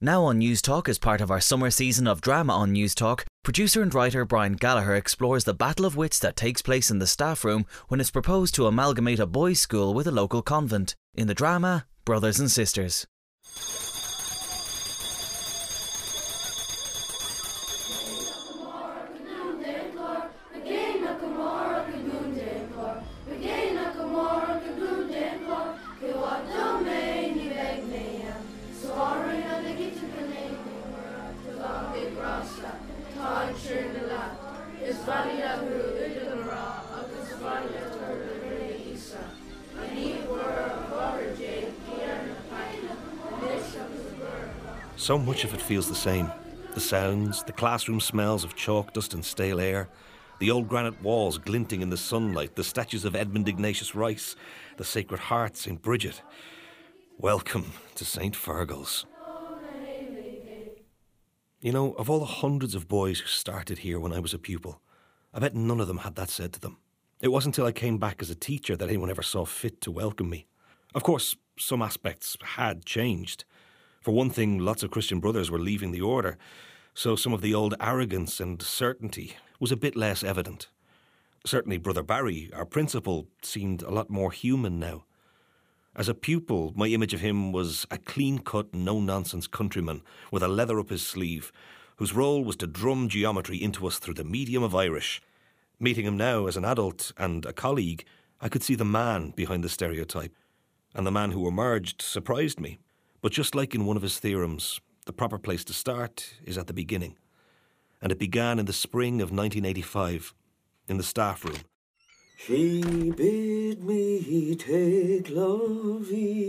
Now on News Talk, as part of our summer season of drama on News Talk, producer and writer Brian Gallagher explores the battle of wits that takes place in the staff room when it's proposed to amalgamate a boys' school with a local convent. In the drama, Brothers and Sisters. So much of it feels the same. The sounds, the classroom smells of chalk dust and stale air, the old granite walls glinting in the sunlight, the statues of Edmund Ignatius Rice, the Sacred Heart, St. Bridget. Welcome to St. Fergal's. You know, of all the hundreds of boys who started here when I was a pupil, I bet none of them had that said to them. It wasn't until I came back as a teacher that anyone ever saw fit to welcome me. Of course, some aspects had changed. For one thing, lots of Christian brothers were leaving the order, so some of the old arrogance and certainty was a bit less evident. Certainly Brother Barry, our principal, seemed a lot more human now. As a pupil, my image of him was a clean-cut, no-nonsense countryman with a leather up his sleeve, whose role was to drum geometry into us through the medium of Irish. Meeting him now as an adult and a colleague, I could see the man behind the stereotype, and the man who emerged surprised me. But just like in one of his theorems, the proper place to start is at the beginning. And it began in the spring of 1985, in the staff room. She bid me take love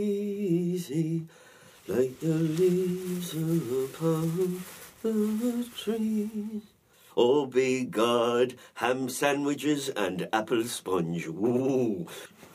easy, like the leaves upon the trees. Oh, be God, ham sandwiches and apple sponge. Ooh.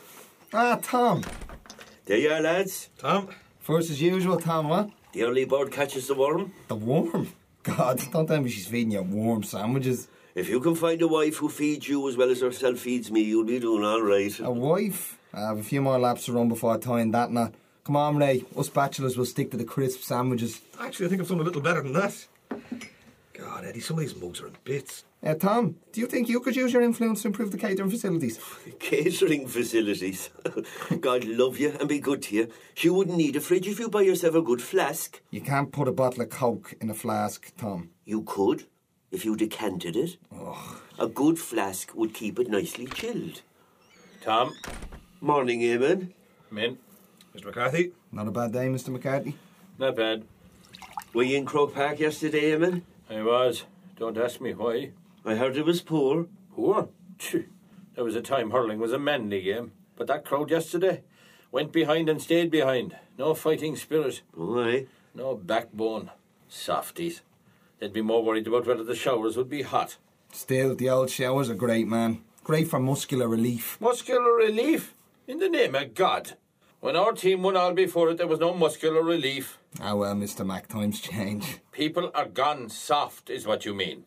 Tom. There you are, lads. Tom? First as usual, Tom, what? The early bird catches the worm. The worm? God, don't tell me she's feeding you warm sandwiches. If you can find a wife who feeds you as well as herself feeds me, you'll be doing all right. A wife? I have a few more laps to run before I tie that knot. Come on, Ray. Us bachelors will stick to the crisp sandwiches. Actually, I think I've done a little better than that. God, Eddie, some of these mugs are in bits. Tom, do you think you could use your influence to improve the catering facilities? Catering facilities? God love you and be good to you. She wouldn't need a fridge if you buy yourself a good flask. You can't put a bottle of Coke in a flask, Tom. You could, if you decanted it. Oh. A good flask would keep it nicely chilled. Tom. Morning, Eamon. Min. Mr. McCarthy? Not a bad day, Mr. McCarthy. Not bad. Were you in Croke Park yesterday, Eamon? I was. Don't ask me why. I heard it was poor. Poor? Phew. There was a time hurling was a manly game. But that crowd yesterday went behind and stayed behind. No fighting spirit. Aye. No backbone. Softies. They'd be more worried about whether the showers would be hot. Still, the old showers are great, man. Great for muscular relief. Muscular relief? In the name of God. When our team won all before it, there was no muscular relief. Ah, well, Mr. Mac, times change. People are gone soft, is what you mean.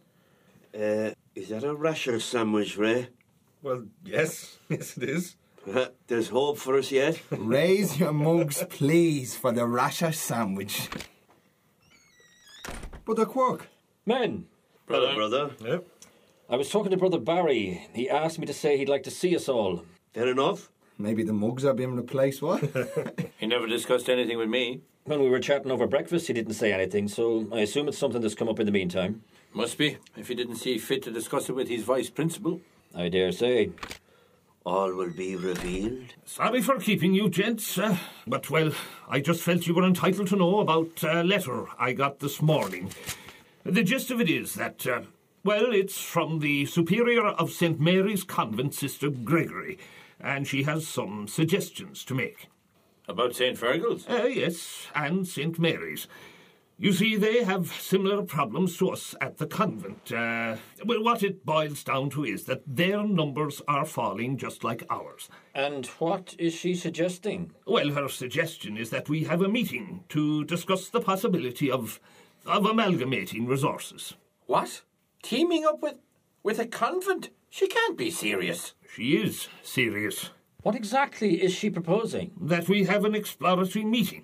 Is that a rasher sandwich, Ray? Well, yes. Yes, it is. There's hope for us yet. Raise your mugs, please, for the rasher sandwich. Brother Quirk. Men. Brother. Yep. I was talking to Brother Barry. He asked me to say he'd like to see us all. Fair enough. Maybe the mugs are being replaced, what? He never discussed anything with me. When we were chatting over breakfast, he didn't say anything, so I assume it's something that's come up in the meantime. Must be, if he didn't see fit to discuss it with his vice principal. I dare say. All will be revealed. Sorry for keeping you, gents, but, well, I just felt you were entitled to know about a letter I got this morning. The gist of it is that, well, it's from the Superior of St. Mary's Convent, Sister Gregory, and she has some suggestions to make. About St. Fergal's? Yes, and St. Mary's. You see, they have similar problems to us at the convent. Well, what it boils down to is that their numbers are falling just like ours. And what is she suggesting? Well, her suggestion is that we have a meeting to discuss the possibility of amalgamating resources. What? Teaming up with a convent? She can't be serious. She is serious. What exactly is she proposing? That we have an exploratory meeting.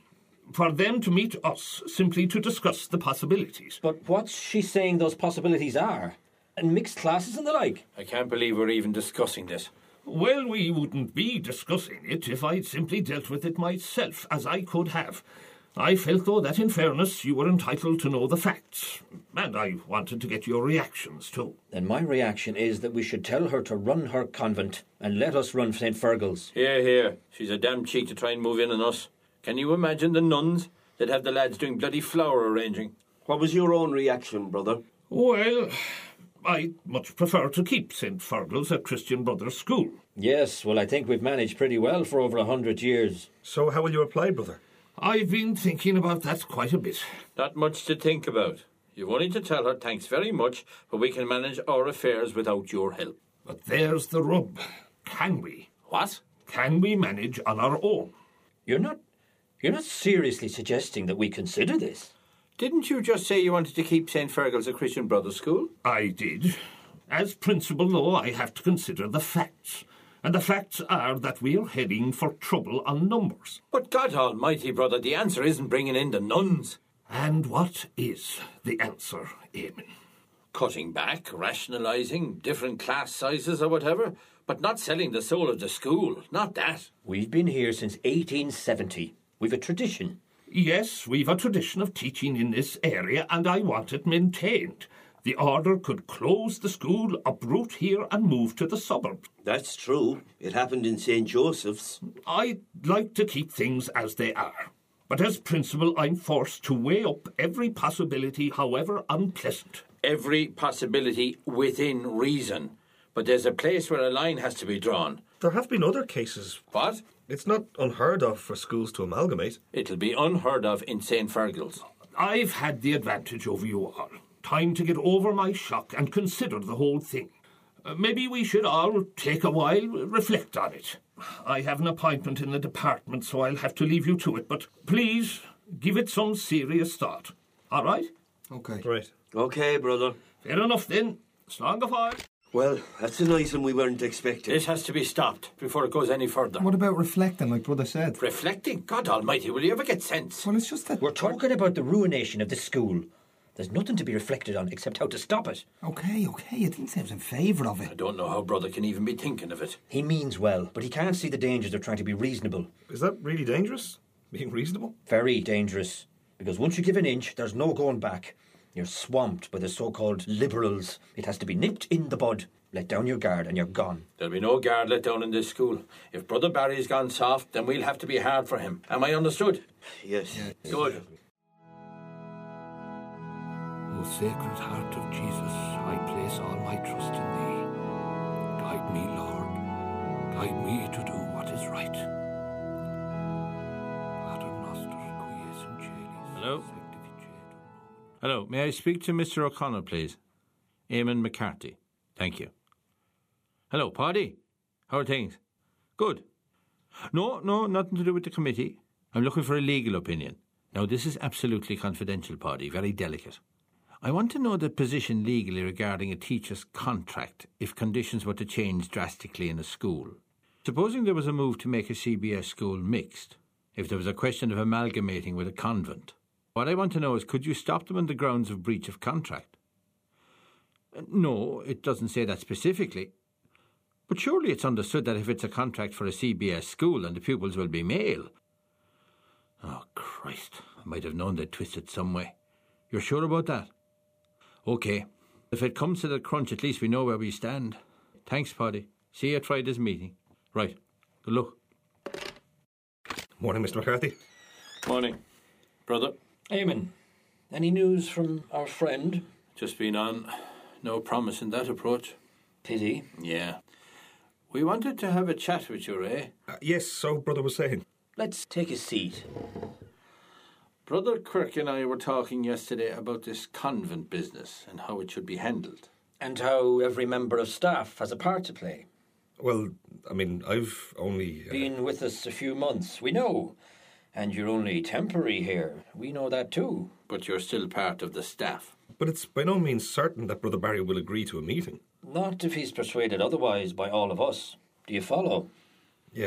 for them to meet us simply to discuss the possibilities. But what's she saying those possibilities are? And mixed classes and the like? I can't believe we're even discussing this. Well, we wouldn't be discussing it if I'd simply dealt with it myself, as I could have. I felt, though, that in fairness you were entitled to know the facts, and I wanted to get your reactions too. Then my reaction is that we should tell her to run her convent and let us run St. Fergal's. Here, here. She's a damn cheek to try and move in on us. Can you imagine the nuns? They'd have the lads doing bloody flower arranging. What was your own reaction, brother? Well, I'd much prefer to keep St. Fergal's a Christian Brothers school. Yes, well, I think we've managed pretty well for over 100 years. So how will you apply, brother? I've been thinking about that quite a bit. Not much to think about. You've only to tell her thanks very much, but we can manage our affairs without your help. But there's the rub. Can we? What? Can we manage on our own? You're not seriously suggesting that we consider this? Didn't you just say you wanted to keep St. Fergal's a Christian Brothers school? I did. As principal, though, I have to consider the facts. And the facts are that we're heading for trouble on numbers. But God almighty, brother, the answer isn't bringing in the nuns. And what is the answer, Eamon? Cutting back, rationalising, different class sizes or whatever, but not selling the soul of the school. Not that. We've been here since 1870. We've a tradition. Yes, we've a tradition of teaching in this area, and I want it maintained. The order could close the school, uproot here, and move to the suburbs. That's true. It happened in St. Joseph's. I'd like to keep things as they are. But as principal, I'm forced to weigh up every possibility, however unpleasant. Every possibility within reason. But there's a place where a line has to be drawn. There have been other cases. What? It's not unheard of for schools to amalgamate. It'll be unheard of in St. Fergal's. I've had the advantage over you all. Time to get over my shock and consider the whole thing. Maybe we should all take a while, reflect on it. I have an appointment in the department, so I'll have to leave you to it, but please give it some serious thought. All right? Okay. Right. Okay, brother. Fair enough then. Slán go fóill. Well, that's an item we weren't expecting. This has to be stopped before it goes any further. What about reflecting, like brother said? Reflecting? God almighty, will you ever get sense? Well, it's just that... We're talking about the ruination of this school. There's nothing to be reflected on except how to stop it. Okay, I didn't say I was in favour of I it. don't know how brother can even be thinking of it. He means well, but he can't see the dangers of trying to be reasonable. Is that really dangerous? Being reasonable? Very dangerous. Because once you give an inch, there's no going back. You're swamped by the so-called liberals. It has to be nipped in the bud. Let down your guard and you're gone. There'll be no guard let down in this school. If Brother Barry's gone soft, then we'll have to be hard for him. Am I understood? Yes. Good. O Sacred Heart of Jesus, I place all my trust in Thee. Guide me, Lord. Guide me to do what is right. Pater noster, qui es in celis, Hello? sanctificetur Hello, may I speak to Mr. O'Connell, please? Eamon McCarthy. Thank you. Hello, Paddy. How are things? Good. No, nothing to do with the committee. I'm looking for a legal opinion. Now, this is absolutely confidential, Paddy, very delicate. I want to know the position legally regarding a teacher's contract if conditions were to change drastically in a school. Supposing there was a move to make a CBS school mixed, if there was a question of amalgamating with a convent. What I want to know is, could you stop them on the grounds of breach of contract? No, it doesn't say that specifically. But surely it's understood that if it's a contract for a CBS school and the pupils will be male. Oh, Christ, I might have known they'd twist it some way. You're sure about that? OK. If it comes to the crunch, at least we know where we stand. Thanks, Paddy. See you at Friday's meeting. Right. Good luck. Morning, Mr. McCarthy. Morning. Brother? Eamon, any news from our friend? Just been on. No promise in that approach. Pity. Yeah. We wanted to have a chat with you, Ray. Yes, so brother was saying. Let's take a seat. Brother Quirk and I were talking yesterday about this convent business and how it should be handled. And how every member of staff has a part to play. Well, I mean, I've only... Been with us a few months, we know. And you're only temporary here. We know that too. But you're still part of the staff. But it's by no means certain that Brother Barry will agree to a meeting. Not if he's persuaded otherwise by all of us. Do you follow? Yes.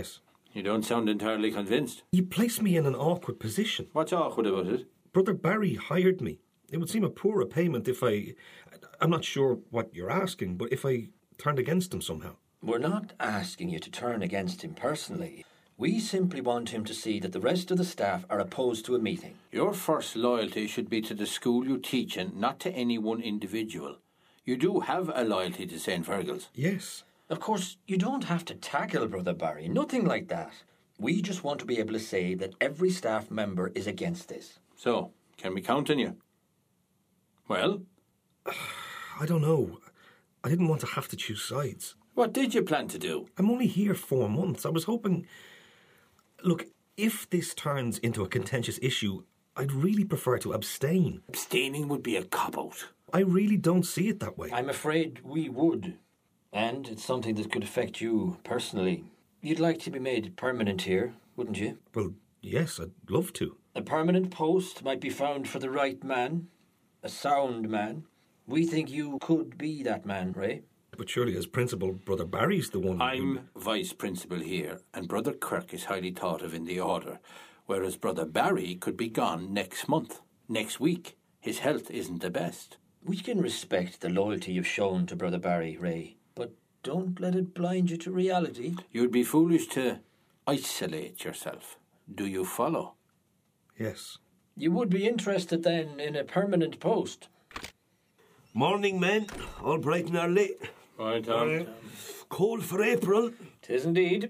You don't sound entirely convinced. You place me in an awkward position. What's awkward about it? Brother Barry hired me. It would seem a poor repayment if I'm not sure what you're asking, but if I turned against him somehow. We're not asking you to turn against him personally. We simply want him to see that the rest of the staff are opposed to a meeting. Your first loyalty should be to the school you teach in, not to any one individual. You do have a loyalty to St. Virgil's. Yes. Of course, you don't have to tackle Brother Barry, nothing like that. We just want to be able to say that every staff member is against this. So, can we count on you? Well? I don't know. I didn't want to have to choose sides. What did you plan to do? I'm only here 4 months. I was hoping... Look, if this turns into a contentious issue, I'd really prefer to abstain. Abstaining would be a cop-out. I really don't see it that way. I'm afraid we would. And it's something that could affect you personally. You'd like to be made permanent here, wouldn't you? Well, yes, I'd love to. A permanent post might be found for the right man, a sound man. We think you could be that man, Ray. But surely as principal, Brother Barry's the one... I'm vice principal here, and Brother Kirk is highly thought of in the order, whereas Brother Barry could be gone next month, next week. His health isn't the best. We can respect the loyalty you've shown to Brother Barry, Ray, but don't let it blind you to reality. You'd be foolish to isolate yourself. Do you follow? Yes. You would be interested then in a permanent post. Morning, men. All bright and early. Right, Tom. Cold for April. 'Tis indeed.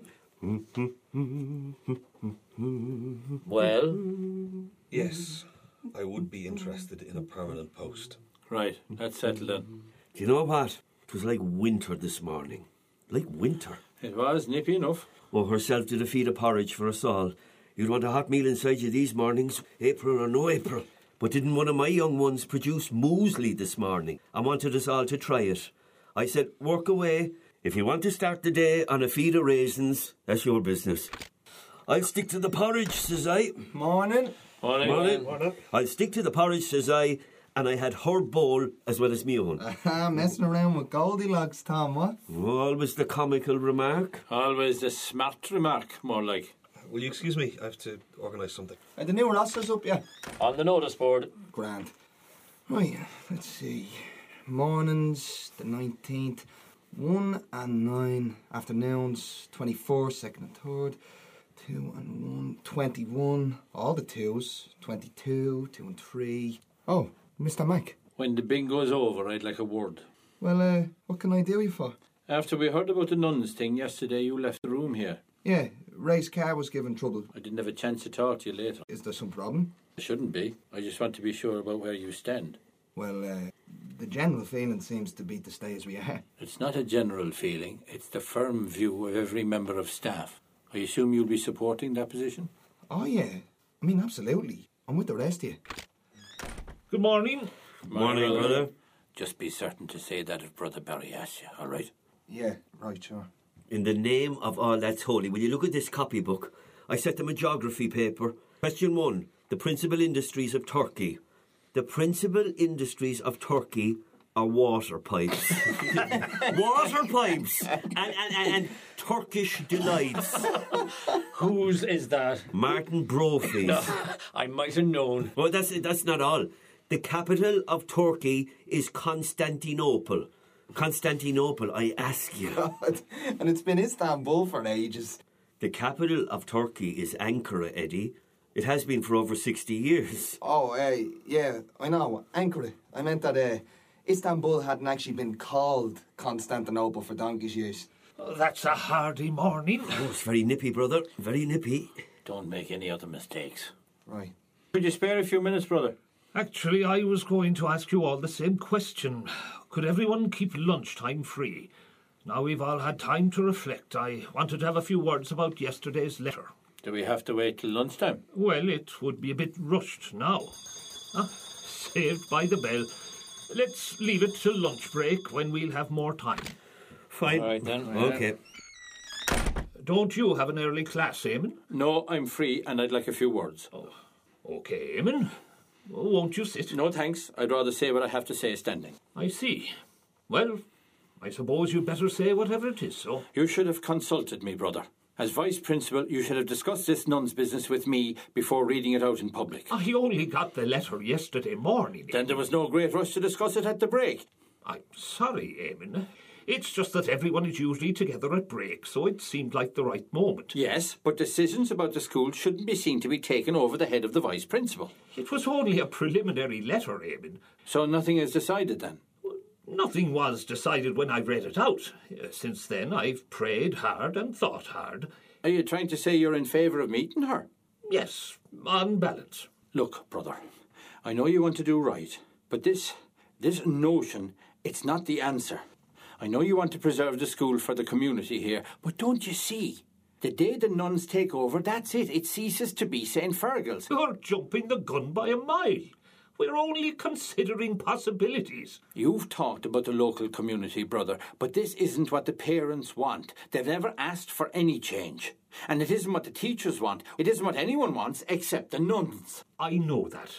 Well? Yes, I would be interested in a permanent post. Right, that's settled then. Do you know what? It was like winter this morning. Like winter. It was nippy enough. Oh, herself did a feed of porridge for us all. You'd want a hot meal inside you these mornings, April or no April. But didn't one of my young ones produce muesli this morning? I wanted us all to try it. I said, work away. If you want to start the day on a feed of raisins, that's your business. I'll stick to the porridge, says I. Morning. Morning. I'll stick to the porridge, says I, and I had her bowl as well as me own. Messing around with Goldilocks, Tom, what? Always the comical remark. Always the smart remark, more like. Will you excuse me? I have to organise something. Are the new rosters up yet? On the notice board. Grand. Right, let's see. Mornings, the 19th. 1 and 9. Afternoons, 21st, 2nd and 3rd. 2 and 1. 21. All the 2s. 22, 2 and 3. Oh, Mr. Mac. When the bingo's over, I'd like a word. Well, what can I do you for? After we heard about the nuns thing yesterday, you left the room here. Yeah, Ray's car was giving trouble. I didn't have a chance to talk to you later. Is there some problem? It shouldn't be. I just want to be sure about where you stand. Well, the general feeling seems to be to stay as we are. It's not a general feeling. It's the firm view of every member of staff. I assume you'll be supporting that position? Oh, yeah. I mean, absolutely. I'm with the rest of you. Good morning. Morning, brother. Just be certain to say that if Brother Barry asks you, all right? Yeah, right, sure. In the name of all that's holy, will you look at this copybook? I set them a geography paper. Question 1. The principal industries of Turkey. The principal industries of Turkey are water pipes. Water pipes! And Turkish delights. Whose is that? Martin Brophy's. I might have known. Well, that's not all. The capital of Turkey is Constantinople. Constantinople, I ask you. God. And it's been Istanbul for ages. The capital of Turkey is Ankara, Eddie. It has been for over 60 years. Oh, yeah, I know. Ankara. I meant that Istanbul hadn't actually been called Constantinople for donkey's years. That's a hardy morning. Oh, it's very nippy, brother. Very nippy. Don't make any other mistakes. Right. Could you spare a few minutes, brother? Actually, I was going to ask you all the same question. Could everyone keep lunchtime free? Now we've all had time to reflect. I wanted to have a few words about yesterday's letter. Do we have to wait till lunchtime? Well, it would be a bit rushed now. Saved by the bell. Let's leave it till lunch break when we'll have more time. Fine. All right, then. Okay. Don't you have an early class, Eamon? No, I'm free and I'd like a few words. Oh, okay, Eamon. Won't you sit? No, thanks. I'd rather say what I have to say standing. I see. Well, I suppose you'd better say whatever it is, so. You should have consulted me, brother. As Vice Principal, you should have discussed this nun's business with me before reading it out in public. I only got the letter yesterday morning. Then there was no great rush to discuss it at the break. I'm sorry, Eamon. It's just that everyone is usually together at break, so it seemed like the right moment. Yes, but decisions about the school shouldn't be seen to be taken over the head of the Vice Principal. It was only a preliminary letter, Eamon. So nothing is decided then? Nothing was decided when I read it out. Since then, I've prayed hard and thought hard. Are you trying to say you're in favour of meeting her? Yes, on balance. Look, brother, I know you want to do right, but this notion, it's not the answer. I know you want to preserve the school for the community here, but don't you see? The day the nuns take over, that's it. It ceases to be St. Fergal's. You're jumping the gun by a mile. We're only considering possibilities. You've talked about the local community, brother, but this isn't what the parents want. They've never asked for any change. And it isn't what the teachers want. It isn't what anyone wants except the nuns. I know that.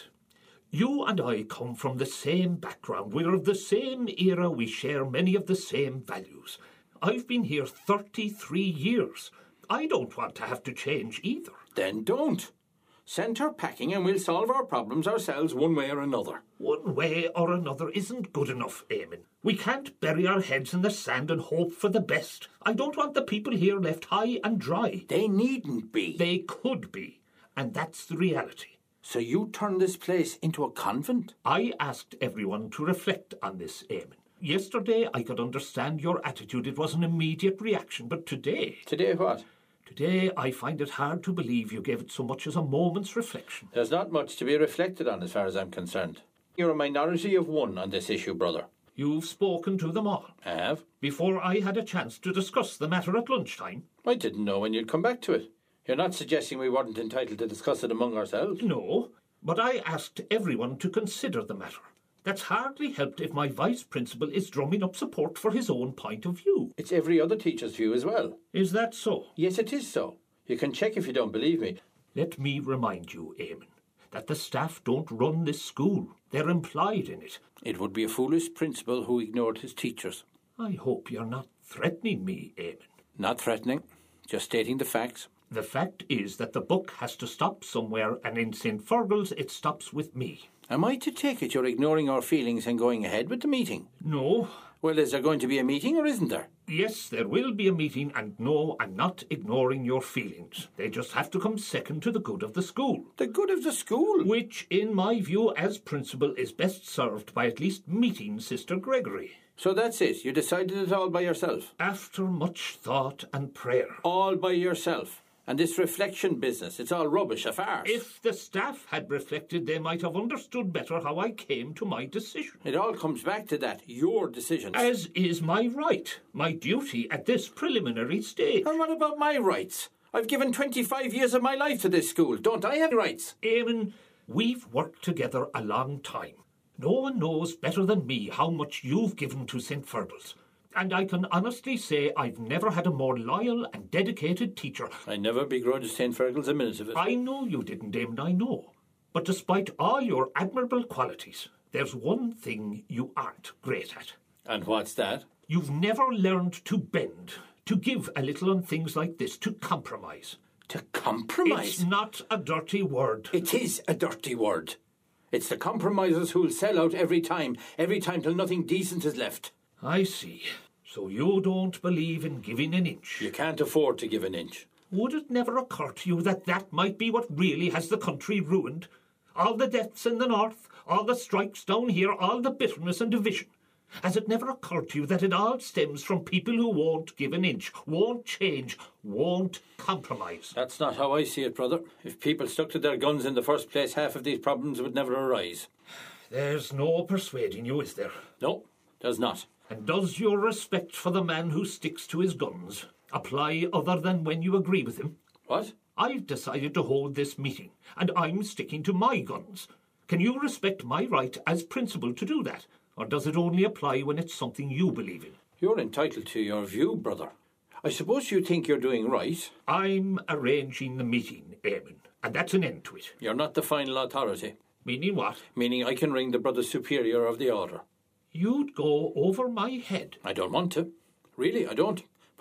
You and I come from the same background. We're of the same era. We share many of the same values. I've been here 33 years. I don't want to have to change either. Then don't. Send her packing and we'll solve our problems ourselves one way or another. One way or another isn't good enough, Eamon. We can't bury our heads in the sand and hope for the best. I don't want the people here left high and dry. They needn't be. They could be. And that's the reality. So you turn this place into a convent? I asked everyone to reflect on this, Eamon. Yesterday I could understand your attitude. It was an immediate reaction, but today... Today what? Today I find it hard to believe you gave it so much as a moment's reflection. There's not much to be reflected on as far as I'm concerned. You're a minority of one on this issue, brother. You've spoken to them all. I have. Before I had a chance to discuss the matter at lunchtime. I didn't know when you'd come back to it. You're not suggesting we weren't entitled to discuss it among ourselves? No, but I asked everyone to consider the matter. That's hardly helped if my Vice Principal is drumming up support for his own point of view. It's every other teacher's view as well. Is that so? Yes, it is so. You can check if you don't believe me. Let me remind you, Eamon, that the staff don't run this school. They're implied in it. It would be a foolish principal who ignored his teachers. I hope you're not threatening me, Eamon. Not threatening, just stating the facts. The fact is that the book has to stop somewhere, and in St. Fergal's it stops with me. Am I to take it you're ignoring our feelings and going ahead with the meeting? No. Well, is there going to be a meeting or isn't there? Yes, there will be a meeting, and no, I'm not ignoring your feelings. They just have to come second to the good of the school. The good of the school? Which, in my view as principal, is best served by at least meeting Sister Gregory. So that's it? You decided it all by yourself? After much thought and prayer. All by yourself? And this reflection business, it's all rubbish, a farce. If the staff had reflected, they might have understood better how I came to my decision. It all comes back to that, your decision. As is my right, my duty at this preliminary stage. And what about my rights? I've given 25 years of my life to this school. Don't I have rights? Eamon, we've worked together a long time. No one knows better than me how much you've given to St. Fergal's. And I can honestly say I've never had a more loyal and dedicated teacher. I never begrudged St. Fergal's a minute of it. I know you didn't, Eamon, I know. But despite all your admirable qualities, there's one thing you aren't great at. And what's that? You've never learned to bend, to give a little on things like this, to compromise. To compromise? It's not a dirty word. It is a dirty word. It's the compromisers who'll sell out every time till nothing decent is left. I see. So you don't believe in giving an inch? You can't afford to give an inch. Would it never occur to you that that might be what really has the country ruined? All the deaths in the north, all the strikes down here, all the bitterness and division. Has it never occurred to you that it all stems from people who won't give an inch, won't change, won't compromise? That's not how I see it, brother. If people stuck to their guns in the first place, half of these problems would never arise. There's no persuading you, is there? No, there's not. And does your respect for the man who sticks to his guns apply other than when you agree with him? What? I've decided to hold this meeting, and I'm sticking to my guns. Can you respect my right as principal to do that? Or does it only apply when it's something you believe in? You're entitled to your view, brother. I suppose you think you're doing right. I'm arranging the meeting, Eamon, and that's an end to it. You're not the final authority. Meaning what? Meaning I can ring the Brother Superior of the Order. You'd go over my head. I don't want to. Really, I don't.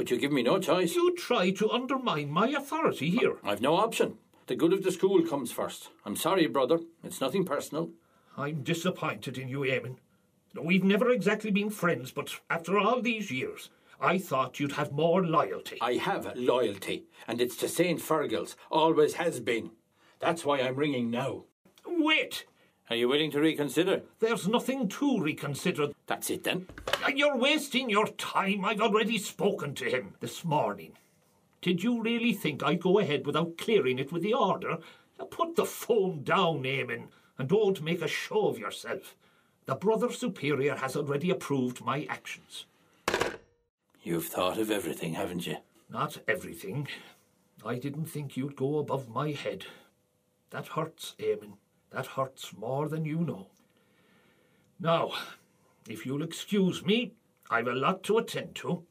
but you give me no choice. You try to undermine my authority here. I've no option. The good of the school comes first. I'm sorry, brother. It's nothing personal. I'm disappointed in you, Eamon. We've never exactly been friends, but after all these years, I thought you'd have more loyalty. I have loyalty, and it's to St. Fergal's. Always has been. That's why I'm ringing now. Wait! Are you willing to reconsider? There's nothing to reconsider. That's it then. You're wasting your time. I've already spoken to him this morning. Did you really think I'd go ahead without clearing it with the order? Now put the phone down, Eamon, and don't make a show of yourself. The Brother Superior has already approved my actions. You've thought of everything, haven't you? Not everything. I didn't think you'd go above my head. That hurts, Eamon. That hurts more than you know. Now, if you'll excuse me, I've a lot to attend to.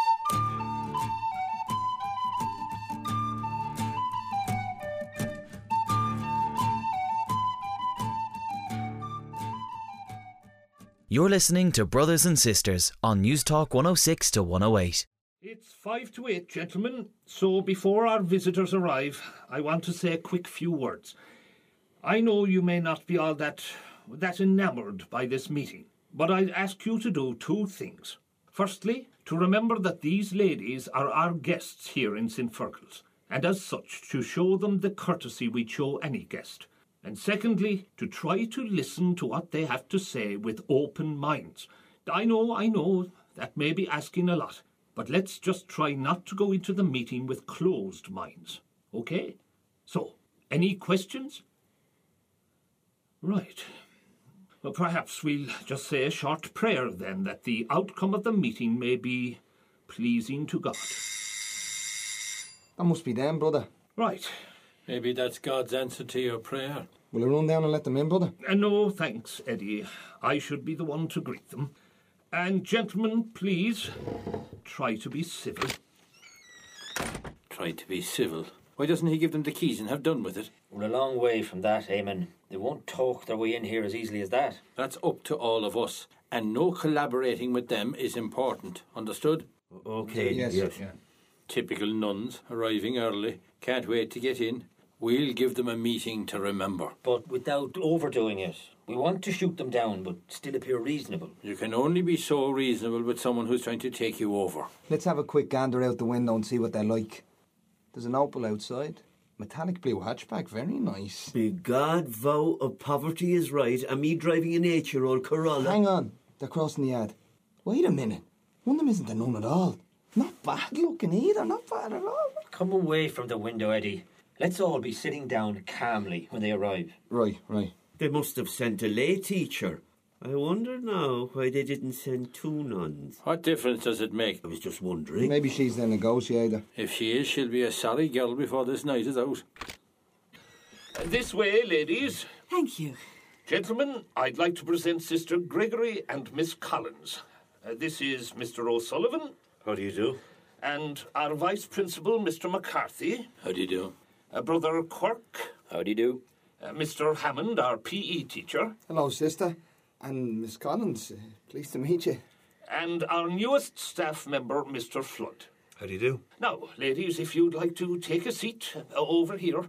You're listening to Brothers and Sisters on News Talk 106 to 108. It's 5 to 8, gentlemen, so before our visitors arrive, I want to say a quick few words. I know you may not be all that enamoured by this meeting, but I'd ask you to do 2 things. Firstly, to remember that these ladies are our guests here in St. Fergal's, and as such to show them the courtesy we show any guest. And secondly, to try to listen to what they have to say with open minds. I know, that may be asking a lot, but let's just try not to go into the meeting with closed minds, okay? So, any questions? Right. Well, perhaps we'll just say a short prayer then, that the outcome of the meeting may be pleasing to God. That must be them, brother. Right. Maybe that's God's answer to your prayer. Will I run down and let them in, brother? No, thanks, Eddie. I should be the one to greet them. And gentlemen, please, try to be civil. Try to be civil. Why doesn't he give them the keys and have done with it? We're a long way from that, Eamon. They won't talk their way in here as easily as that. That's up to all of us. And no collaborating with them is important. Understood? Okay, Yes. yes. Yeah. Typical nuns, arriving early. Can't wait to get in. We'll give them a meeting to remember. But without overdoing it. We want to shoot them down, but still appear reasonable. You can only be so reasonable with someone who's trying to take you over. Let's have a quick gander out the window and see what they're like. There's an Opel outside. Metallic blue hatchback, very nice. Be God vow of poverty is right, and me driving an 8-year-old Corolla. Hang on, they're crossing the yard. Wait a minute. One of them isn't a nun at all. Not bad looking either, not bad at all. Come away from the window, Eddie. Let's all be sitting down calmly when they arrive. Right. They must have sent a lay teacher. I wonder now why they didn't send 2 nuns. What difference does it make? I was just wondering. Maybe she's the negotiator. If she is, she'll be a sorry girl before this night is out. This way, ladies. Thank you. Gentlemen, I'd like to present Sister Gregory and Miss Collins. This is Mr. O'Sullivan. How do you do? And our Vice Principal, Mr. McCarthy. How do you do? Brother Quirk. How do you do? Mr. Hammond, our PE teacher. Hello, sister. And Miss Collins, pleased to meet you. And our newest staff member, Mr. Flood. How do you do? Now, ladies, if you'd like to take a seat over here.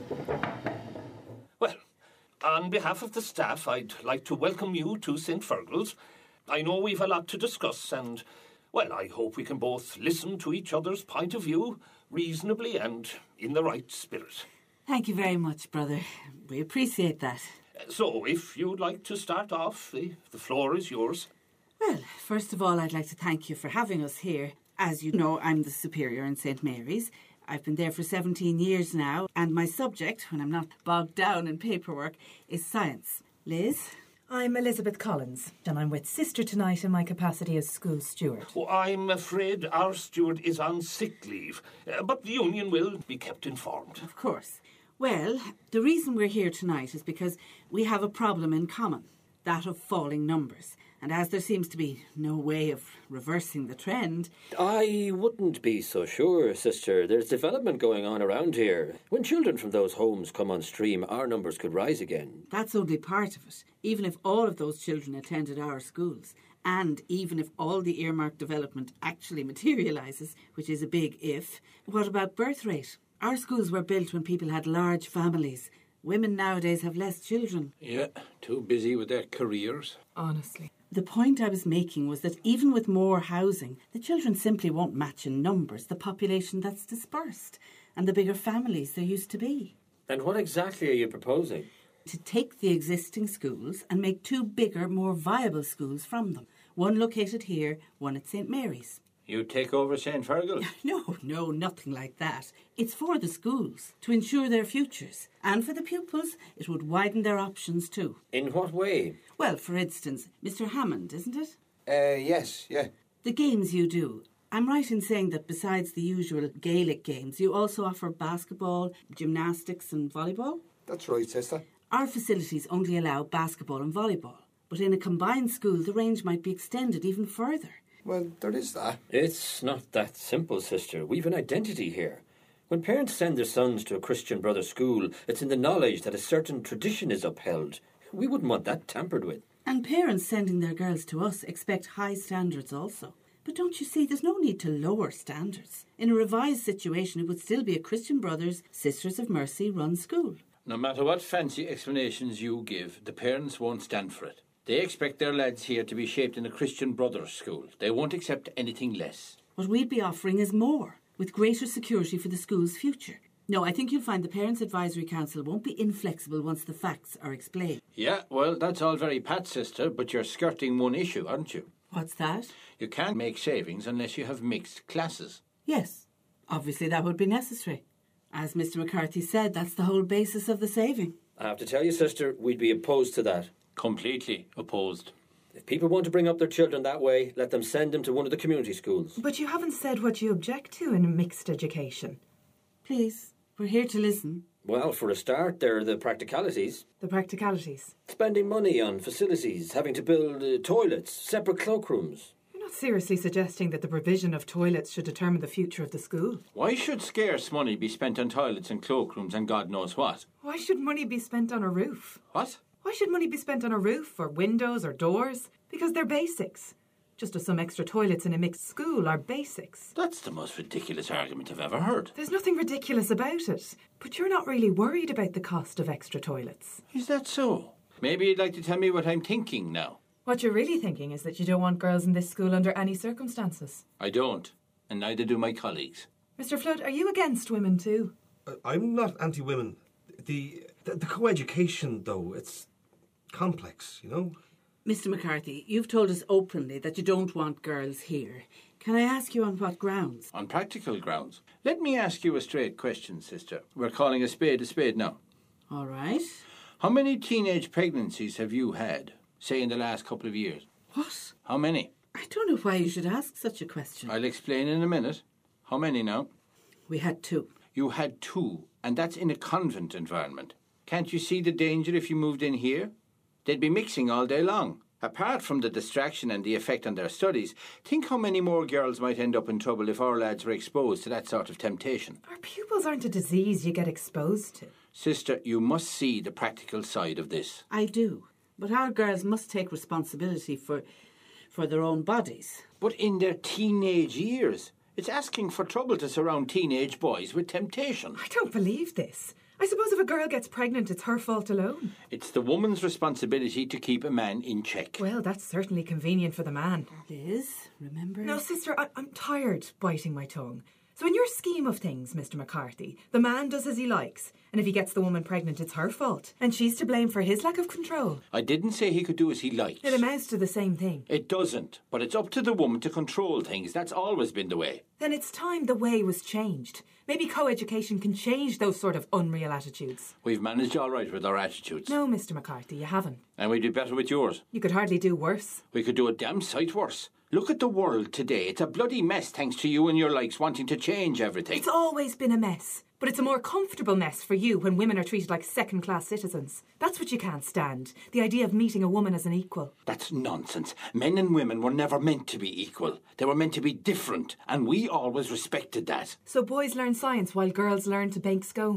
Well, on behalf of the staff, I'd like to welcome you to St. Fergal's. I know we've a lot to discuss, and, well, I hope we can both listen to each other's point of view reasonably and in the right spirit. Thank you very much, brother. We appreciate that. So, if you'd like to start off, the floor is yours. Well, first of all, I'd like to thank you for having us here. As you know, I'm the superior in St. Mary's. I've been there for 17 years now, and my subject, when I'm not bogged down in paperwork, is science. Liz? I'm Elizabeth Collins, and I'm with Sister tonight in my capacity as school steward. Oh, I'm afraid our steward is on sick leave, but the union will be kept informed. Of course. Well, the reason we're here tonight is because we have a problem in common, that of falling numbers. And as there seems to be no way of reversing the trend... I wouldn't be so sure, sister. There's development going on around here. When children from those homes come on stream, our numbers could rise again. That's only part of it. Even if all of those children attended our schools, And even if all the earmarked development actually materialises, which is a big if, what about birth rate? Our schools were built when people had large families. Women nowadays have less children. Yeah, too busy with their careers. Honestly. The point I was making was that even with more housing, the children simply won't match in numbers the population that's dispersed and the bigger families there used to be. And what exactly are you proposing? To take the existing schools and make 2 bigger, more viable schools from them. One located here, one at St Mary's. You take over St Fergal? No, nothing like that. It's for the schools, to ensure their futures. And for the pupils, it would widen their options too. In what way? Well, for instance, Mr Hammond, isn't it? Yes, yeah. The games you do. I'm right in saying that besides the usual Gaelic games, you also offer basketball, gymnastics and volleyball? That's right, sister. Our facilities only allow basketball and volleyball, but in a combined school the range might be extended even further. Well, there is that. It's not that simple, sister. We've an identity here. When parents send their sons to a Christian Brother school, it's in the knowledge that a certain tradition is upheld. We wouldn't want that tampered with. And parents sending their girls to us expect high standards also. But don't you see, there's no need to lower standards. In a revised situation, it would still be a Christian Brothers, Sisters of Mercy run school. No matter what fancy explanations you give, the parents won't stand for it. They expect their lads here to be shaped in a Christian Brothers school. They won't accept anything less. What we'd be offering is more, with greater security for the school's future. No, I think you'll find the Parents' Advisory Council won't be inflexible once the facts are explained. Yeah, well, that's all very pat, sister, but you're skirting one issue, aren't you? What's that? You can't make savings unless you have mixed classes. Yes, obviously that would be necessary. As Mr McCarthy said, that's the whole basis of the saving. I have to tell you, sister, we'd be opposed to that. Completely opposed. If people want to bring up their children that way, let them send them to one of the community schools. But you haven't said what you object to in mixed education. Please, we're here to listen. Well, for a start, there are the practicalities. The practicalities? Spending money on facilities, having to build toilets, separate cloakrooms. You're not seriously suggesting that the provision of toilets should determine the future of the school? Why should scarce money be spent on toilets and cloakrooms and God knows what? Why should money be spent on a roof? What? Why should money be spent on a roof or windows or doors? Because they're basics. Just as some extra toilets in a mixed school are basics. That's the most ridiculous argument I've ever heard. There's nothing ridiculous about it. But you're not really worried about the cost of extra toilets. Is that so? Maybe you'd like to tell me what I'm thinking now. What you're really thinking is that you don't want girls in this school under any circumstances. I don't, and neither do my colleagues. Mr Flood, are you against women too? I'm not anti-women. The co-education, though, it's complex, you know? Mr McCarthy, you've told us openly that you don't want girls here. Can I ask you on what grounds? On practical grounds. Let me ask you a straight question, sister. We're calling a spade now. All right. How many teenage pregnancies have you had, say in the last couple of years? What? How many? I don't know why you should ask such a question. I'll explain in a minute. How many now? We had 2. You had 2, and that's in a convent environment. Can't you see the danger if you moved in here? They'd be mixing all day long. Apart from the distraction and the effect on their studies, think how many more girls might end up in trouble if our lads were exposed to that sort of temptation. Our pupils aren't a disease you get exposed to. Sister, you must see the practical side of this. I do. But our girls must take responsibility for their own bodies. But in their teenage years, it's asking for trouble to surround teenage boys with temptation. I don't believe this. I suppose if a girl gets pregnant, it's her fault alone. It's the woman's responsibility to keep a man in check. Well, that's certainly convenient for the man. Liz, remember? No, sister, I'm tired biting my tongue. So in your scheme of things, Mr McCarthy, the man does as he likes. And if he gets the woman pregnant, it's her fault. And she's to blame for his lack of control. I didn't say he could do as he likes. It amounts to the same thing. It doesn't. But it's up to the woman to control things. That's always been the way. Then it's time the way was changed. Maybe co-education can change those sort of unreal attitudes. We've managed all right with our attitudes. No, Mr McCarthy, you haven't. And we did better with yours. You could hardly do worse. We could do a damn sight worse. Look at the world today. It's a bloody mess thanks to you and your likes wanting to change everything. It's always been a mess. But it's a more comfortable mess for you when women are treated like second-class citizens. That's what you can't stand. The idea of meeting a woman as an equal. That's nonsense. Men and women were never meant to be equal. They were meant to be different. And we always respected that. So boys learn science while girls learn to bake scones.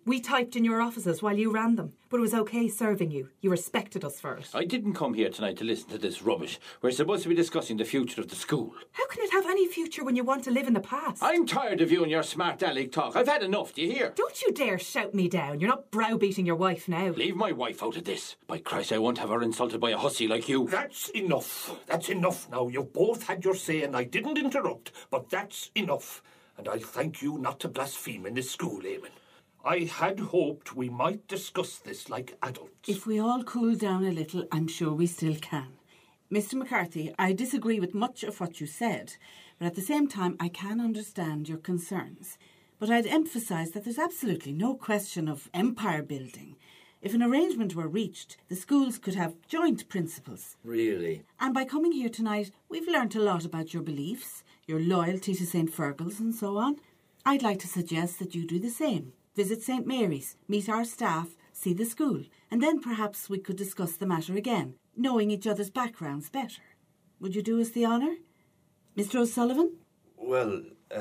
We typed in your offices while you ran them, but it was okay serving you. You respected us for it. I didn't come here tonight to listen to this rubbish. We're supposed to be discussing the future of the school. How can it have any future when you want to live in the past? I'm tired of you and your smart aleck talk. I've had enough, do you hear? Don't you dare shout me down. You're not browbeating your wife now. Leave my wife out of this. By Christ, I won't have her insulted by a hussy like you. That's enough. That's enough now. You've both had your say and I didn't interrupt, but that's enough. And I thank you not to blaspheme in this school, Eamon. I had hoped we might discuss this like adults. If we all cool down a little, I'm sure we still can. Mr. McCarthy, I disagree with much of what you said, but at the same time I can understand your concerns. But I'd emphasise that there's absolutely no question of empire building. If an arrangement were reached, the schools could have joint principals. Really? And by coming here tonight, we've learnt a lot about your beliefs, your loyalty to St. Fergal's and so on. I'd like to suggest that you do the same. Visit St. Mary's, meet our staff, see the school, and then perhaps we could discuss the matter again, knowing each other's backgrounds better. Would you do us the honour? Mr. O'Sullivan? Well,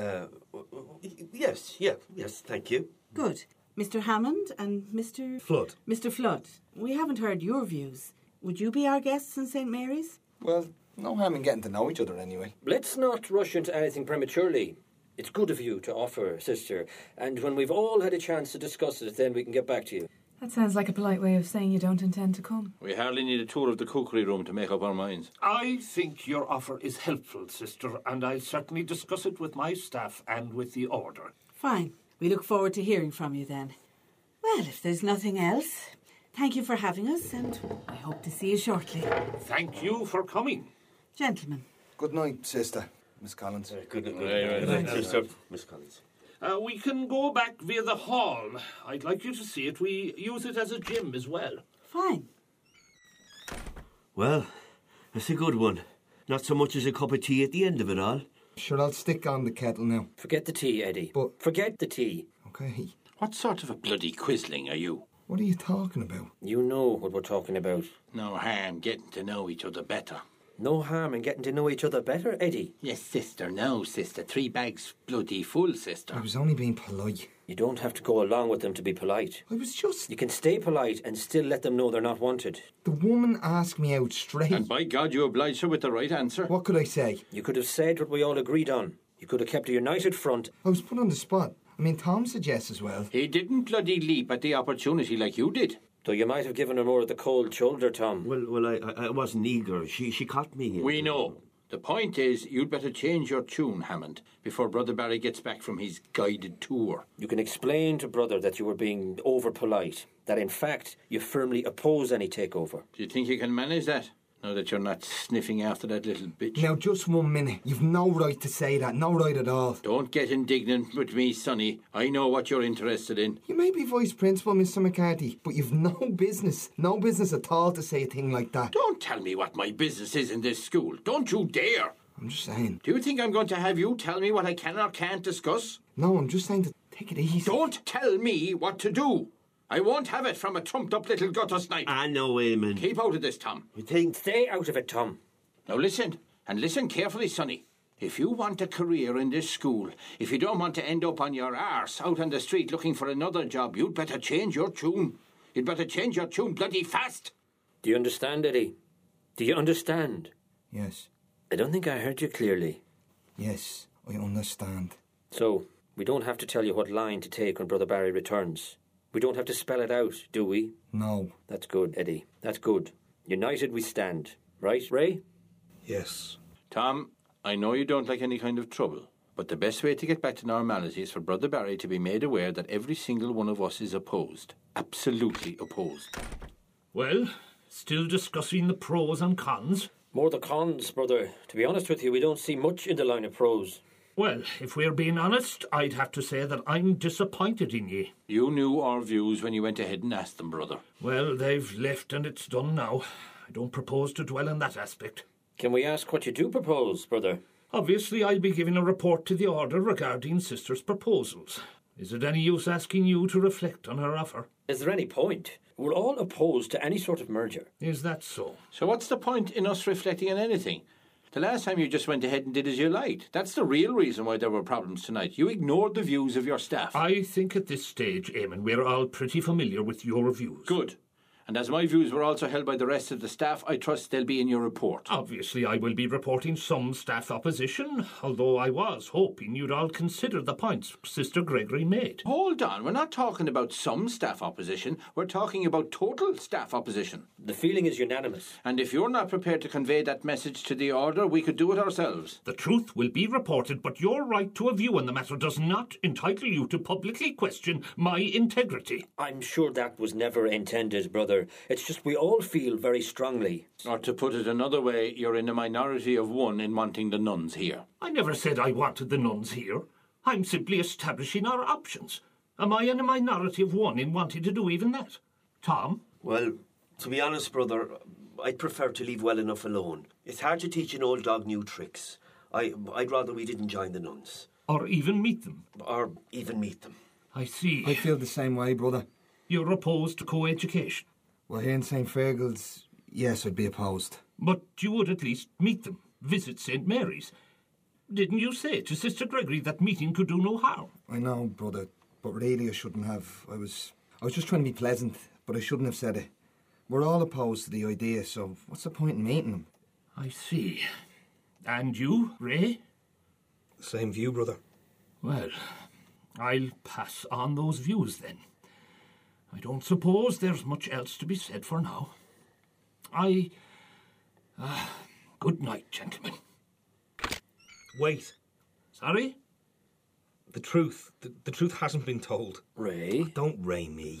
yes, thank you. Good. Mr. Hammond and Mr. Flood. Mr. Flood, we haven't heard your views. Would you be our guests in St. Mary's? Well, no harm in getting to know each other anyway. Let's not rush into anything prematurely. It's good of you to offer, sister, and when we've all had a chance to discuss it, then we can get back to you. That sounds like a polite way of saying you don't intend to come. We hardly need a tour of the cookery room to make up our minds. I think your offer is helpful, sister, and I'll certainly discuss it with my staff and with the order. Fine. We look forward to hearing from you then. Well, if there's nothing else, thank you for having us, and I hope to see you shortly. Thank you for coming. Gentlemen. Good night, sister, Miss Collins. Good. Miss Collins. We can go back via the hall. I'd like you to see it. We use it as a gym as well. Fine. Well, that's a good one. Not so much as a cup of tea at the end of it all. Sure, I'll stick on the kettle now. Forget the tea, Eddie. But... Forget the tea. Okay. What sort of a bloody quisling are you? What are you talking about? You know what we're talking about. No harm getting to know each other better. No harm in getting to know each other better, Eddie. Yes, sister, no, sister. 3 bags bloody full, sister. I was only being polite. You don't have to go along with them to be polite. I was just... You can stay polite and still let them know they're not wanted. The woman asked me out straight. And by God, you obliged her with the right answer. What could I say? You could have said what we all agreed on. You could have kept a united front. I was put on the spot. I mean, Tom suggests as well. He didn't bloody leap at the opportunity like you did. Though you might have given her more of the cold shoulder, Tom. Well, I wasn't eager. She caught me. We know. The point is, you'd better change your tune, Hammond, before Brother Barry gets back from his guided tour. You can explain to Brother that you were being over-polite, that in fact you firmly oppose any takeover. Do you think you can manage that, now that you're not sniffing after that little bitch? Now, just 1 minute. You've no right to say that. No right at all. Don't get indignant with me, Sonny. I know what you're interested in. You may be vice principal, Mr. McCarthy, but you've no business at all to say a thing like that. Don't tell me what my business is in this school. Don't you dare. I'm just saying. Do you think I'm going to have you tell me what I can or can't discuss? No, I'm just saying to take it easy. Don't tell me what to do. I won't have it from a trumped-up little gutter snipe. I know, Eamon. Keep out of this, Tom. You think? Stay out of it, Tom. Now listen, and listen carefully, Sonny. If you want a career in this school, if you don't want to end up on your arse out on the street looking for another job, you'd better change your tune. You'd better change your tune bloody fast. Do you understand, Eddie? Do you understand? Yes. I don't think I heard you clearly. Yes, I understand. So, we don't have to tell you what line to take when Brother Barry returns. We don't have to spell it out, do we? No. That's good, Eddie. That's good. United we stand. Right, Ray? Yes. Tom, I know you don't like any kind of trouble, but the best way to get back to normality is for Brother Barry to be made aware that every single one of us is opposed. Absolutely opposed. Well, still discussing the pros and cons? More the cons, brother. To be honest with you, we don't see much in the line of pros. Well, if we're being honest, I'd have to say that I'm disappointed in ye. You knew our views when you went ahead and asked them, brother. Well, they've left and it's done now. I don't propose to dwell on that aspect. Can we ask what you do propose, brother? Obviously, I'll be giving a report to the order regarding Sister's proposals. Is it any use asking you to reflect on her offer? Is there any point? We're all opposed to any sort of merger. Is that so? So what's the point in us reflecting on anything? The last time you just went ahead and did as you liked. That's the real reason why there were problems tonight. You ignored the views of your staff. I think at this stage, Eamon, we're all pretty familiar with your views. Good. And as my views were also held by the rest of the staff, I trust they'll be in your report. Obviously, I will be reporting some staff opposition, although I was hoping you'd all consider the points Sister Gregory made. Hold on, we're not talking about some staff opposition, we're talking about total staff opposition. The feeling is unanimous. And if you're not prepared to convey that message to the order, we could do it ourselves. The truth will be reported, but your right to a view on the matter does not entitle you to publicly question my integrity. I'm sure that was never intended, brother. It's just we all feel very strongly. Or to put it another way, you're in a minority of one in wanting the nuns here. I never said I wanted the nuns here. I'm simply establishing our options. Am I in a minority of one in wanting to do even that? Tom? Well, to be honest, brother, I'd prefer to leave well enough alone. It's hard to teach an old dog new tricks. I'd rather we didn't join the nuns. Or even meet them. I see. I feel the same way, brother. You're opposed to co-education? Well, here in St. Fergal's, yes, I'd be opposed. But you would at least meet them, visit St. Mary's. Didn't you say to Sister Gregory that meeting could do no harm? I know, brother, but really I shouldn't have. I was just trying to be pleasant, but I shouldn't have said it. We're all opposed to the idea, so what's the point in meeting them? I see. And you, Ray? Same view, brother. Well, I'll pass on those views then. I don't suppose there's much else to be said for now. Good night, gentlemen. Wait. Sorry? The truth. The truth hasn't been told. Ray? Don't Ray me.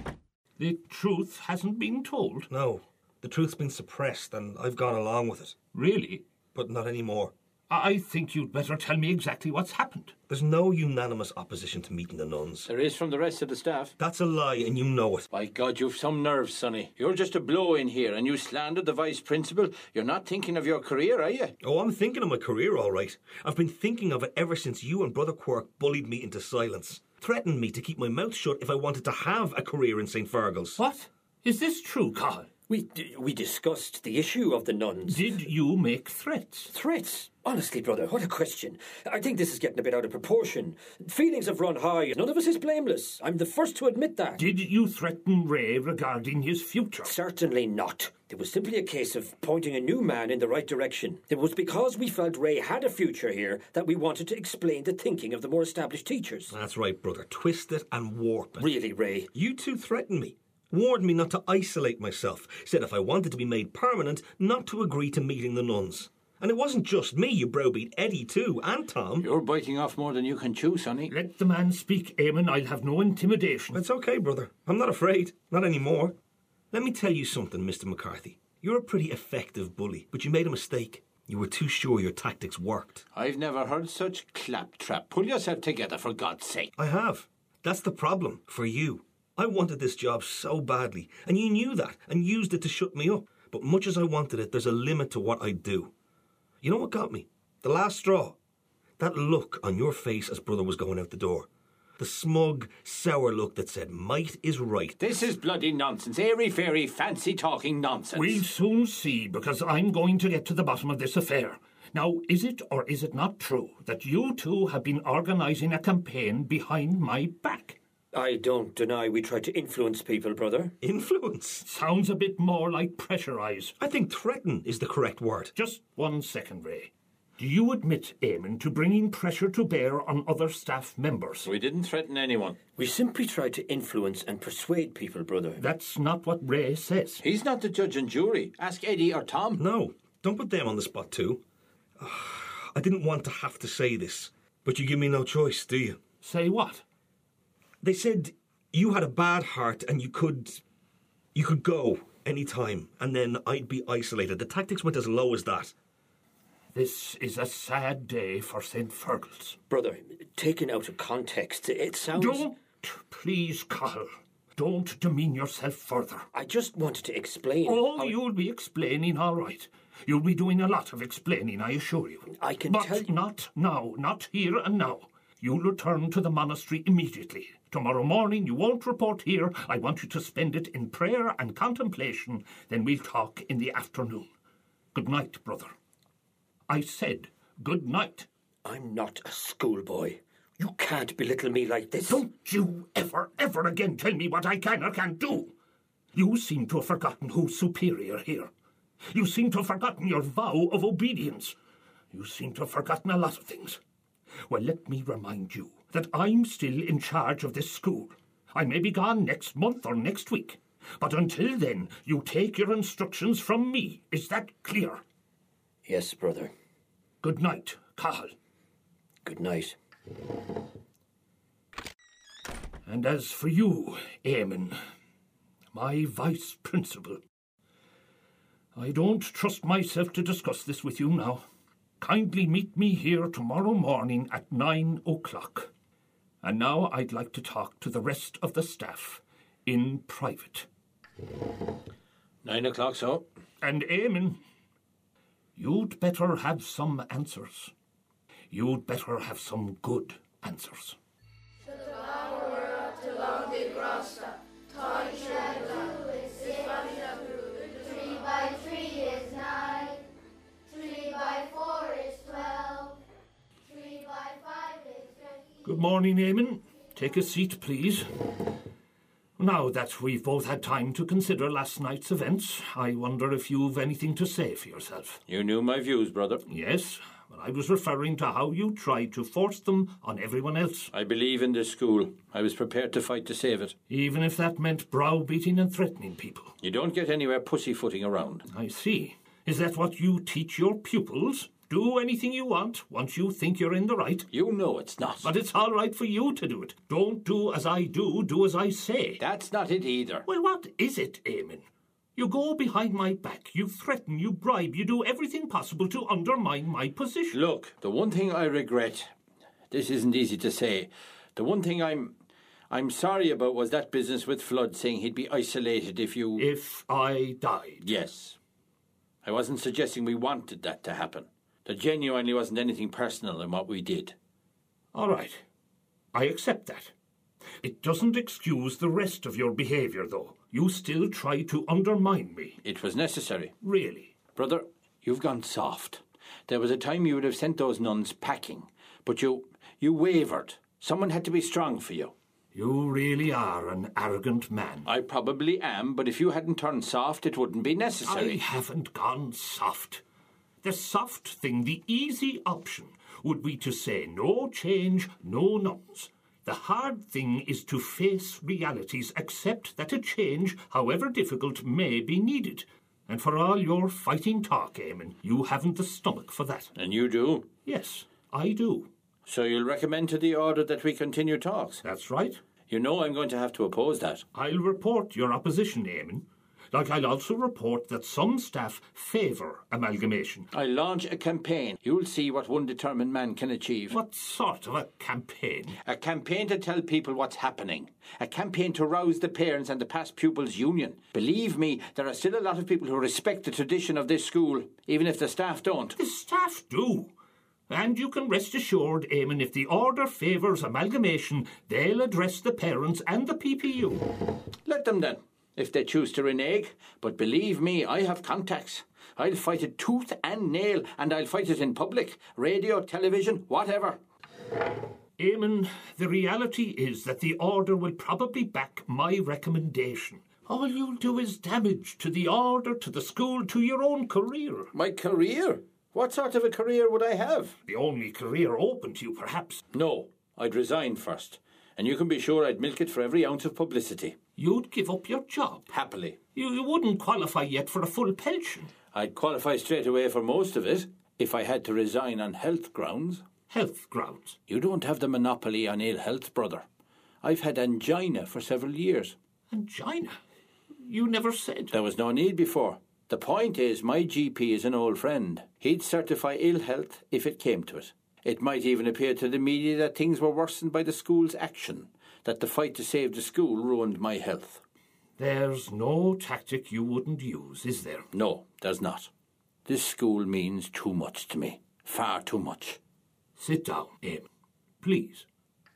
The truth hasn't been told? No. The truth's been suppressed and I've gone along with it. Really? But not anymore. I think you'd better tell me exactly what's happened. There's no unanimous opposition to meeting the nuns. There is from the rest of the staff. That's a lie, and you know it. By God, you've some nerve, Sonny. You're just a blow-in here, and you slandered the vice-principal. You're not thinking of your career, are you? Oh, I'm thinking of my career, all right. I've been thinking of it ever since you and Brother Quirk bullied me into silence. Threatened me to keep my mouth shut if I wanted to have a career in St. Fergal's. What? Is this true, Carl? We discussed the issue of the nuns. Did you make threats? Threats? Honestly, brother, what a question. I think this is getting a bit out of proportion. Feelings have run high. None of us is blameless. I'm the first to admit that. Did you threaten Ray regarding his future? Certainly not. It was simply a case of pointing a new man in the right direction. It was because we felt Ray had a future here that we wanted to explain the thinking of the more established teachers. That's right, brother. Twist it and warp it. Really, Ray? You two threatened me. Warned me not to isolate myself. Said if I wanted to be made permanent, not to agree to meeting the nuns. And it wasn't just me, you browbeat Eddie too, and Tom. You're biting off more than you can chew, Sonny. Let the man speak, Eamon. I'll have no intimidation. It's okay, brother. I'm not afraid. Not anymore. Let me tell you something, Mr. McCarthy. You're a pretty effective bully, but you made a mistake. You were too sure your tactics worked. I've never heard such claptrap. Pull yourself together, for God's sake. I have. That's the problem, for you. I wanted this job so badly, and you knew that, and used it to shut me up. But much as I wanted it, there's a limit to what I'd do. You know what got me? The last straw. That look on your face as brother was going out the door. The smug, sour look that said, might is right. This is bloody nonsense. Airy-fairy, fancy-talking nonsense. We'll soon see, because I'm going to get to the bottom of this affair. Now, is it or is it not true that you two have been organising a campaign behind my back? I don't deny we tried to influence people, brother. Influence? Sounds a bit more like pressurise. I think threaten is the correct word. Just 1 second, Ray. Do you admit, Eamon, to bringing pressure to bear on other staff members? We didn't threaten anyone. We simply tried to influence and persuade people, brother. That's not what Ray says. He's not the judge and jury. Ask Eddie or Tom. No, don't put them on the spot too. I didn't want to have to say this, but you give me no choice, do you? Say what? They said you had a bad heart and you could go any time, and then I'd be isolated. The tactics went as low as that. This is a sad day for St. Fergal's. Brother, taken out of context, it sounds... Don't, please, Carl. Don't demean yourself further. I just wanted to explain... Oh, you'll be explaining, all right. You'll be doing a lot of explaining, I assure you. I can tell you... But not now, not here and now. You'll return to the monastery immediately. Tomorrow morning you won't report here. I want you to spend it in prayer and contemplation. Then we'll talk in the afternoon. Good night, brother. I said good night. I'm not a schoolboy. You can't belittle me like this. Don't you ever again tell me what I can or can't do. You seem to have forgotten who's superior here. You seem to have forgotten your vow of obedience. You seem to have forgotten a lot of things. Well, let me remind you that I'm still in charge of this school. I may be gone next month or next week. But until then, you take your instructions from me. Is that clear? Yes, brother. Good night, Cathal. Good night. And as for you, Eamon, my vice principal, I don't trust myself to discuss this with you now. Kindly meet me here tomorrow morning at 9 o'clock. And now I'd like to talk to the rest of the staff in private. 9 o'clock, so. And Eamon, you'd better have some answers. You'd better have some good answers. Good morning, Eamon. Take a seat, please. Now that we've both had time to consider last night's events, I wonder if you've anything to say for yourself. You knew my views, brother. Yes, but I was referring to how you tried to force them on everyone else. I believe in this school. I was prepared to fight to save it. Even if that meant browbeating and threatening people. You don't get anywhere pussyfooting around. I see. Is that what you teach your pupils? Do anything you want once you think you're in the right. You know it's not. But it's all right for you to do it. Don't do as I do, do as I say. That's not it either. Well, what is it, Eamon? You go behind my back, you threaten, you bribe, you do everything possible to undermine my position. Look, the one thing I regret, this isn't easy to say, the one thing I'm sorry about was that business with Flood saying he'd be isolated if you... If I died? Yes. I wasn't suggesting we wanted that to happen. There genuinely wasn't anything personal in what we did. All right. I accept that. It doesn't excuse the rest of your behaviour, though. You still try to undermine me. It was necessary. Really? Brother, you've gone soft. There was a time you would have sent those nuns packing, but you wavered. Someone had to be strong for you. You really are an arrogant man. I probably am, but if you hadn't turned soft, it wouldn't be necessary. I haven't gone soft. The soft thing, the easy option, would be to say no change, no nuns. The hard thing is to face realities, accept that a change, however difficult, may be needed. And for all your fighting talk, Eamon, you haven't the stomach for that. And you do? Yes, I do. So you'll recommend to the order that we continue talks? That's right. You know I'm going to have to oppose that. I'll report your opposition, Eamon. Like I'll also report that some staff favour amalgamation. I'll launch a campaign. You'll see what one determined man can achieve. What sort of a campaign? A campaign to tell people what's happening. A campaign to rouse the parents and the past pupils' union. Believe me, there are still a lot of people who respect the tradition of this school, even if the staff don't. The staff do. And you can rest assured, Eamon, if the order favours amalgamation, they'll address the parents and the PPU. Let them then, if they choose to renege. But believe me, I have contacts. I'll fight it tooth and nail, and I'll fight it in public, radio, television, whatever. Eamon, the reality is that the order will probably back my recommendation. All you'll do is damage to the order, to the school, to your own career. My career? What sort of a career would I have? The only career open to you, perhaps. No, I'd resign first. And you can be sure I'd milk it for every ounce of publicity. You'd give up your job? Happily. You wouldn't qualify yet for a full pension. I'd qualify straight away for most of it, if I had to resign on health grounds. Health grounds? You don't have the monopoly on ill health, brother. I've had angina for several years. Angina? You never said. There was no need before. The point is, my GP is an old friend. He'd certify ill health if it came to it. It might even appear to the media that things were worsened by the school's action, that the fight to save the school ruined my health. There's no tactic you wouldn't use, is there? No, there's not. This school means too much to me. Far too much. Sit down, Eamon. Please.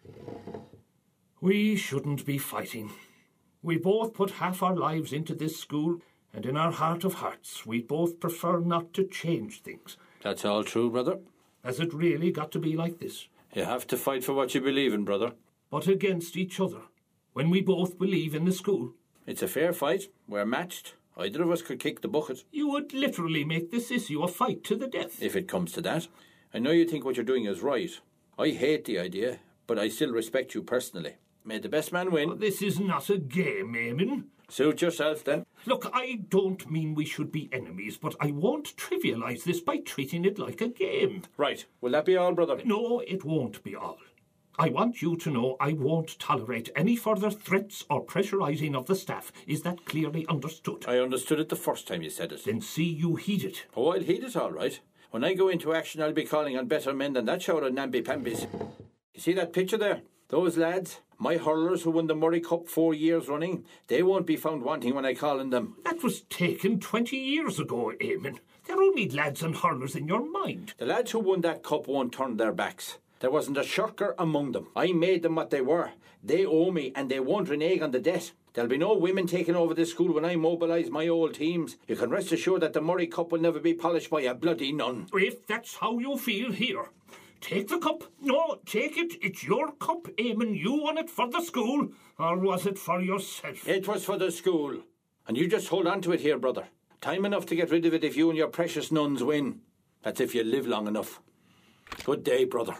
We shouldn't be fighting. We both put half our lives into this school, and in our heart of hearts we both prefer not to change things. That's all true, brother. Has it really got to be like this? You have to fight for what you believe in, brother. But against each other, when we both believe in the school? It's a fair fight. We're matched. Either of us could kick the bucket. You would literally make this issue a fight to the death. If it comes to that. I know you think what you're doing is right. I hate the idea, but I still respect you personally. May the best man win. This is not a game, Eamon. Suit yourself, then. Look, I don't mean we should be enemies, but I won't trivialise this by treating it like a game. Right. Will that be all, brother? No, it won't be all. I want you to know I won't tolerate any further threats or pressurising of the staff. Is that clearly understood? I understood it the first time you said it. Then see you heed it. Oh, I'll heed it, all right. When I go into action, I'll be calling on better men than that shower of namby-pambies. You see that picture there? Those lads, my hurlers who won the Murray Cup 4 years running, they won't be found wanting when I call on them. That was taken 20 years ago, Eamon. They're only lads and hurlers in your mind. The lads who won that cup won't turn their backs. There wasn't a shirker among them. I made them what they were. They owe me, and they won't renege on the debt. There'll be no women taking over this school when I mobilise my old teams. You can rest assured that the Murray Cup will never be polished by a bloody nun. If that's how you feel, here. Take the cup. No, take it. It's your cup, Eamon. You won it for the school. Or was it for yourself? It was for the school. And you just hold on to it here, brother. Time enough to get rid of it if you and your precious nuns win. That's if you live long enough. Good day, brother.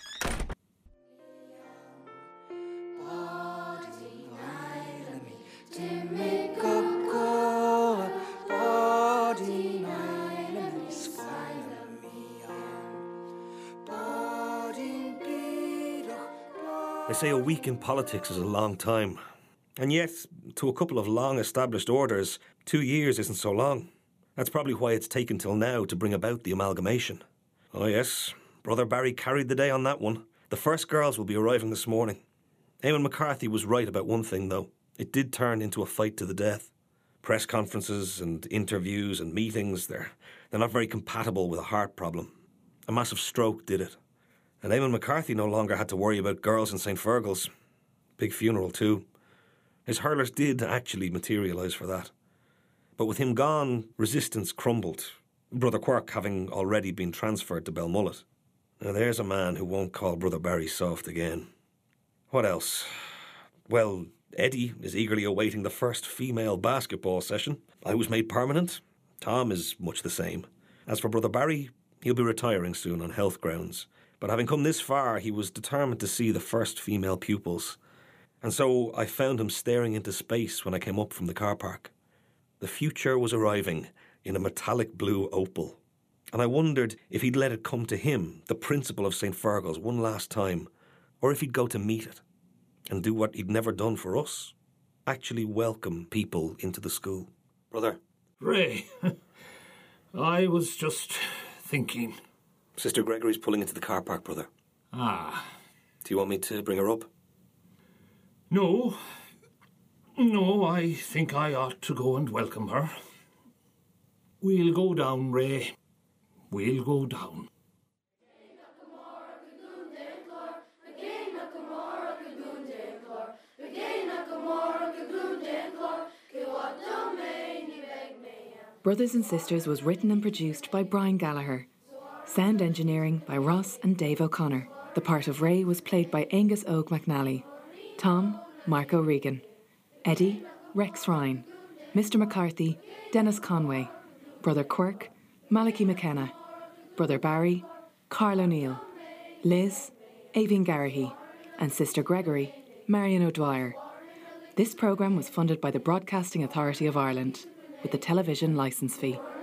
They say a week in politics is a long time. And yet, to a couple of long-established orders, 2 years isn't so long. That's probably why it's taken till now to bring about the amalgamation. Oh yes, Brother Barry carried the day on that one. The first girls will be arriving this morning. Eamon McCarthy was right about one thing, though. It did turn into a fight to the death. Press conferences and interviews and meetings, they're not very compatible with a heart problem. A massive stroke did it. And Eamon McCarthy no longer had to worry about girls in St. Fergal's. Big funeral, too. His hurlers did actually materialise for that. But with him gone, resistance crumbled, Brother Quirk having already been transferred to Belmullet. Now there's a man who won't call Brother Barry soft again. What else? Well, Eddie is eagerly awaiting the first female basketball session. I was made permanent. Tom is much the same. As for Brother Barry, he'll be retiring soon on health grounds. But having come this far, he was determined to see the first female pupils. And so I found him staring into space when I came up from the car park. The future was arriving in a metallic blue opal. And I wondered if he'd let it come to him, the principal of St. Fergal's, one last time, or if he'd go to meet it and do what he'd never done for us, actually welcome people into the school. Brother. Ray, I was just thinking. Sister Gregory's pulling into the car park, brother. Ah. Do you want me to bring her up? No, I think I ought to go and welcome her. We'll go down, Ray. We'll go down. Brothers and Sisters was written and produced by Brian Gallagher. Sound engineering by Ross and Dave O'Connor. The part of Ray was played by Angus Og McNally. Tom, Mark O'Regan. Eddie, Rex Ryan. Mr. McCarthy, Dennis Conway. Brother Quirk, Malachi McKenna. Brother Barry, Carl O'Neill. Liz, Avian Garahy. And Sister Gregory, Marion O'Dwyer. This programme was funded by the Broadcasting Authority of Ireland with the television licence fee.